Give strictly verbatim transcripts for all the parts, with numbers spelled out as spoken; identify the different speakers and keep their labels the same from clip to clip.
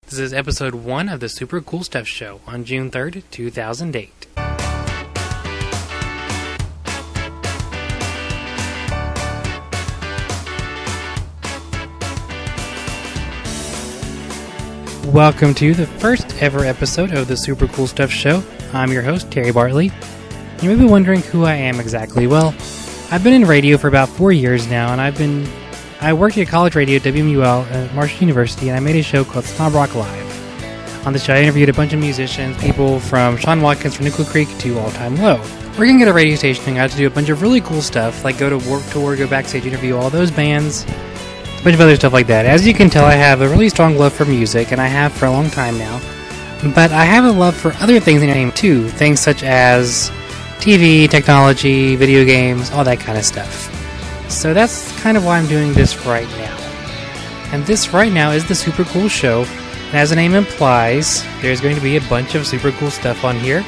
Speaker 1: This is episode one of the Super Cool Stuff Show on June third, two thousand eight. Welcome to the first ever episode of the Super Cool Stuff Show. I'm your host, Terry Bartley. You may be wondering who I am exactly. Well, I've been in radio for about four years now, and I've been I worked at college radio at W M U L at Marshall University, and I made a show called Snob Rock Live. On the show, I interviewed a bunch of musicians, people from Sean Watkins from Nickel Creek to All Time Low. Working at a radio station, I got to do a bunch of really cool stuff, like go to Warped Tour, go backstage, interview all those bands, a bunch of other stuff like that. As you can tell, I have a really strong love for music, and I have for a long time now. But I have a love for other things in the game too, things such as T V, technology, video games, all that kind of stuff. So that's kind of why I'm doing this right now. And this right now is the Super Cool Show. And as the name implies, there's going to be a bunch of super cool stuff on here.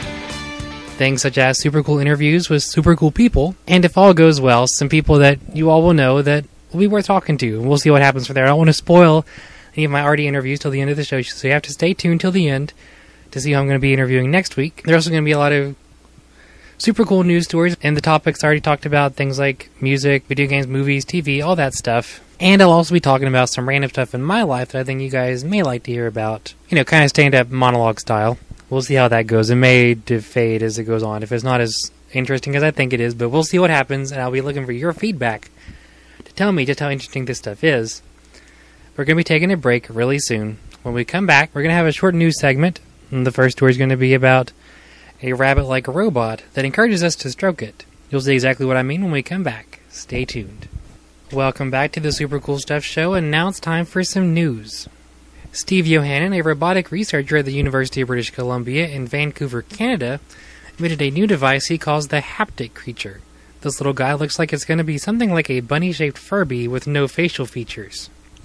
Speaker 1: Things such as super cool interviews with super cool people. And if all goes well, some people that you all will know that will be worth talking to. We'll see what happens from there. I don't want to spoil any of my already interviews till the end of the show, so you have to stay tuned till the end to see who I'm going to be interviewing next week. There's also going to be a lot of super cool news stories, and the topics I already talked about, things like music, video games, movies, T V, all that stuff. And I'll also be talking about some random stuff in my life that I think you guys may like to hear about. You know, kind of stand-up monologue style. We'll see how that goes. It may fade as it goes on if it's not as interesting as I think it is, but we'll see what happens, and I'll be looking for your feedback to tell me just how interesting this stuff is. We're going to be taking a break really soon. When we come back, we're going to have a short news segment, and the first story is going to be about a rabbit-like robot that encourages us to stroke it. You'll see exactly what I mean when we come back. Stay tuned. Welcome back to the Super Cool Stuff Show, and now it's time for some news. Steve Yohannan, a robotic researcher at the University of British Columbia in Vancouver, Canada, invented a new device he calls the Haptic Creature. This little guy looks like it's going to be something like a bunny-shaped Furby with no facial features.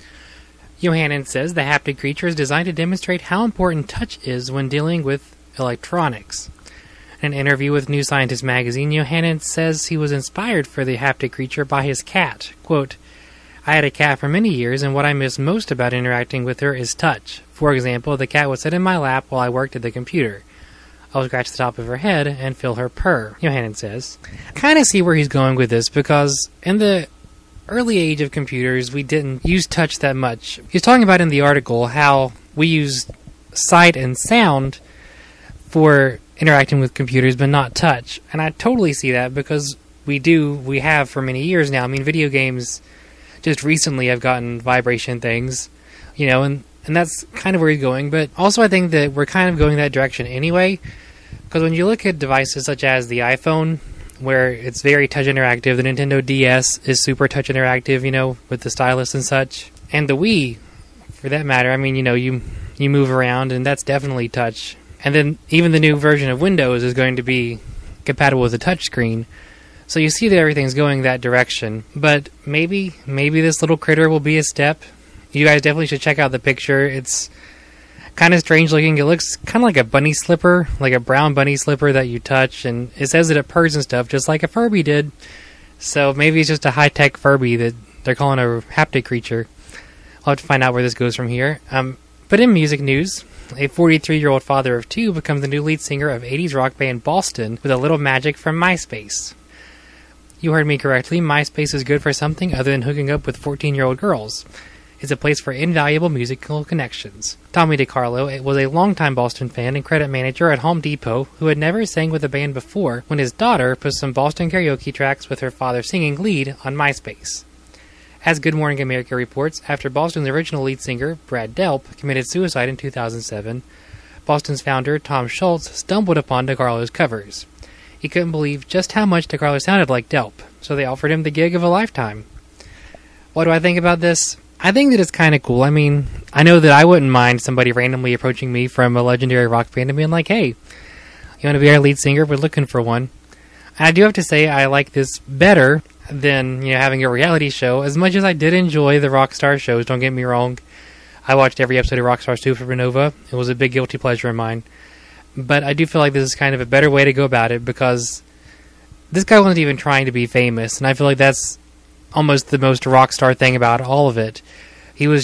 Speaker 1: Yohannan says the Haptic Creature is designed to demonstrate how important touch is when dealing with electronics. In an interview with New Scientist magazine, Yohannan says he was inspired for the Haptic Creature by his cat. Quote, "I had a cat for many years, and what I miss most about interacting with her is touch. For example, the cat would sit in my lap while I worked at the computer. I would scratch the top of her head and feel her purr," Yohannan says. I kind of see where he's going with this, because in the early age of computers, we didn't use touch that much. He's talking about in the article how we used sight and sound for interacting with computers, but not touch. And I totally see that, because we do, we have for many years now. I mean, video games just recently have gotten vibration things, you know, and, and that's kind of where he's going. But also I think that we're kind of going that direction anyway, because when you look at devices such as the iPhone, where it's very touch interactive, the Nintendo D S is super touch interactive, you know, with the stylus and such, and the Wii, for that matter, I mean, you know, you you move around, and that's definitely touch. And then even the new version of Windows is going to be compatible with a touchscreen. So you see that everything's going that direction. But maybe, maybe this little critter will be a step. You guys definitely should check out the picture. It's kind of strange looking. It looks kind of like a bunny slipper, like a brown bunny slipper that you touch. And it says that it purrs and stuff, just like a Furby did. So maybe it's just a high-tech Furby that they're calling a haptic creature. I'll have to find out where this goes from here. Um, but in music news, a forty-three-year-old father of two becomes the new lead singer of eighties rock band Boston with a little magic from MySpace. You heard me correctly. MySpace is good for something other than hooking up with fourteen-year-old girls. It's a place for invaluable musical connections. Tommy DiCarlo was a longtime Boston fan and credit manager at Home Depot who had never sang with a band before when his daughter put some Boston karaoke tracks with her father singing lead on MySpace. As Good Morning America reports, after Boston's original lead singer, Brad Delp, committed suicide in two thousand seven, Boston's founder, Tom Schultz, stumbled upon DiCarlo's covers. He couldn't believe just how much DiCarlo sounded like Delp, so they offered him the gig of a lifetime. What do I think about this? I think that it's kind of cool. I mean, I know that I wouldn't mind somebody randomly approaching me from a legendary rock band and being like, "Hey, you want to be our lead singer? We're looking for one." And I do have to say I like this better than, you know, having a reality show. As much as I did enjoy the Rockstar shows, don't get me wrong. I watched every episode of Rockstar Supernova. It was a big guilty pleasure of mine. But I do feel like this is kind of a better way to go about it, because this guy wasn't even trying to be famous, and I feel like that's almost the most Rockstar thing about all of it. He was just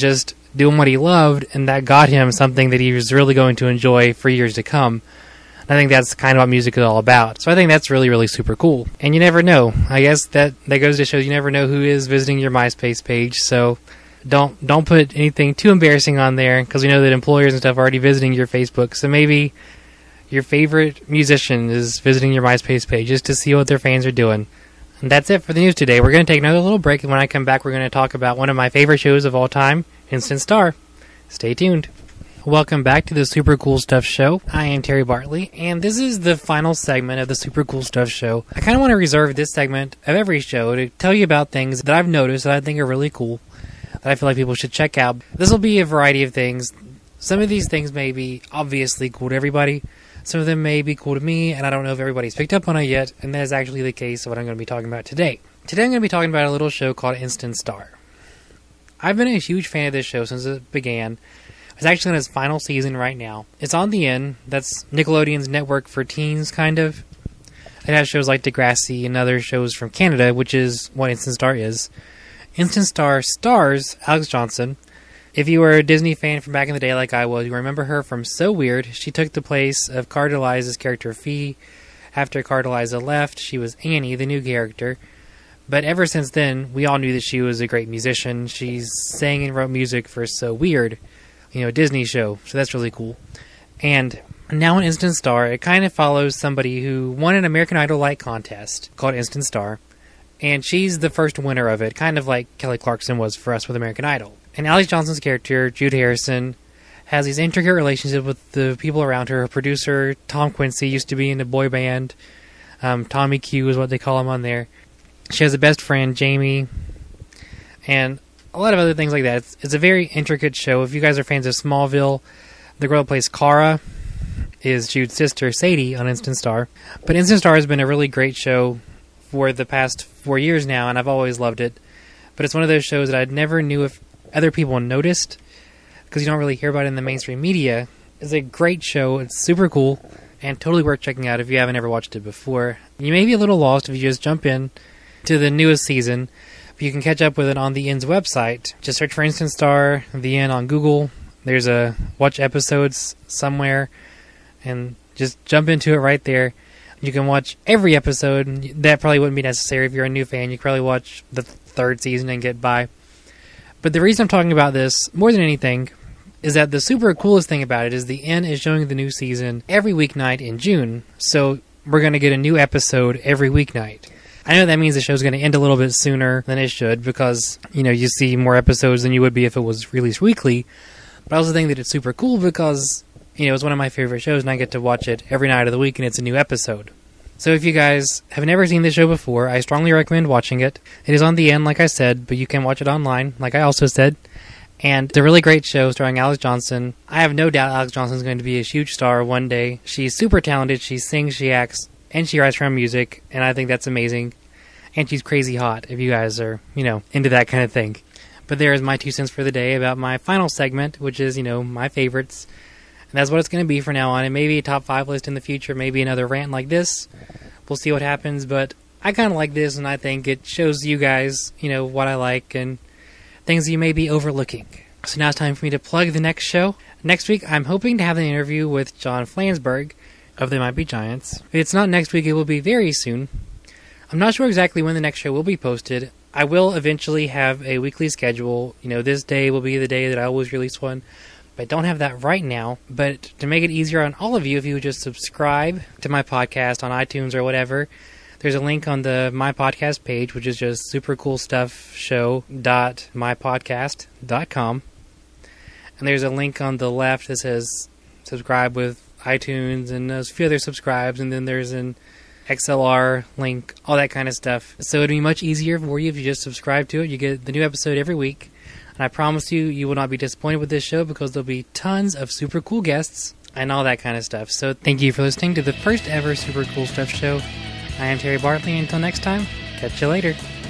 Speaker 1: doing what he loved, and that got him something that he was really going to enjoy for years to come. I think that's kind of what music is all about. So I think that's really, really super cool. And you never know. I guess that, that goes to show you never know who is visiting your MySpace page. So don't don't put anything too embarrassing on there, because we know that employers and stuff are already visiting your Facebook. So maybe your favorite musician is visiting your MySpace page just to see what their fans are doing. And that's it for the news today. We're going to take another little break, and when I come back, we're going to talk about one of my favorite shows of all time, Instant Star. Stay tuned. Welcome back to the Super Cool Stuff Show. I am Terry Bartley, and this is the final segment of the Super Cool Stuff Show. I kind of want to reserve this segment of every show to tell you about things that I've noticed that I think are really cool, that I feel like people should check out. This will be a variety of things. Some of these things may be obviously cool to everybody. Some of them may be cool to me, and I don't know if everybody's picked up on it yet, and that is actually the case of what I'm going to be talking about today. Today I'm going to be talking about a little show called Instant Star. I've been a huge fan of this show since it began. It's actually in its final season right now. It's on the N. That's Nickelodeon's network for teens, kind of. It has shows like Degrassi and other shows from Canada, which is what Instant Star is. Instant Star stars Alex Johnson. If you were a Disney fan from back in the day like I was, you remember her from So Weird. She took the place of Carteliza's character Fee. After Carteliza left, she was Annie, the new character. But ever since then, we all knew that she was a great musician. She sang and wrote music for So Weird, you know, a Disney show, so that's really cool. And now in Instant Star, it kind of follows somebody who won an American Idol-like contest called Instant Star, and she's the first winner of it, kind of like Kelly Clarkson was for us with American Idol. And Alex Johnson's character, Jude Harrison, has these intricate relationships with the people around her. Her producer, Tom Quincy, used to be in a boy band. Um, Tommy Q is what they call him on there. She has a best friend, Jamie, and a lot of other things like that. It's, it's a very intricate show. If you guys are fans of Smallville, the girl that plays Kara is Jude's sister, Sadie, on Instant Star. But Instant Star has been a really great show for the past four years now, and I've always loved it. But it's one of those shows that I never knew if other people noticed, because you don't really hear about it in the mainstream media. It's a great show. It's super cool, and totally worth checking out if you haven't ever watched it before. You may be a little lost if you just jump in to the newest season. You can catch up with it on the N's website. Just search for Instant Star, the N on Google. There's a watch episodes somewhere, and just jump into it right there. You can watch every episode. That probably wouldn't be necessary if you're a new fan. You could probably watch the third season and get by. But the reason I'm talking about this, more than anything, is that the super coolest thing about it is the N is showing the new season every weeknight in June. So we're going to get a new episode every weeknight. I know that means the show's going to end a little bit sooner than it should, because, you know, you see more episodes than you would be if it was released weekly. But I also think that it's super cool because, you know, it's one of my favorite shows, and I get to watch it every night of the week, and it's a new episode. So if you guys have never seen this show before, I strongly recommend watching it. It is on the N, like I said, but you can watch it online, like I also said. And it's a really great show starring Alex Johnson. I have no doubt Alex Johnson is going to be a huge star one day. She's super talented. She sings, she acts, and she writes her own music, and I think that's amazing. And she's crazy hot, if you guys are, you know, into that kind of thing. But there is my two cents for the day about my final segment, which is, you know, my favorites. And that's what it's going to be for now on. It may be a top five list in the future, maybe another rant like this. We'll see what happens, but I kind of like this, and I think it shows you guys, you know, what I like and things you may be overlooking. So now it's time for me to plug the next show. Next week, I'm hoping to have an interview with John Flansburgh of They Might Be Giants. If it's not next week, it will be very soon. I'm not sure exactly when the next show will be posted. I will eventually have a weekly schedule. You know, this day will be the day that I always release one. But I don't have that right now. But to make it easier on all of you, if you would just subscribe to my podcast on iTunes or whatever, there's a link on the My Podcast page, which is just supercoolstuffshow dot my podcast dot com. And there's a link on the left that says subscribe with iTunes, and there's a few other subscribes, and then there's an X L R link, all that kind of stuff. So it'd be much easier for you if you just subscribe to it. You get the new episode every week. And I promise you, you will not be disappointed with this show, because there'll be tons of super cool guests and all that kind of stuff. So thank you for listening to the first ever Super Cool Stuff Show. I am Terry Bartley. Until next time, catch you later.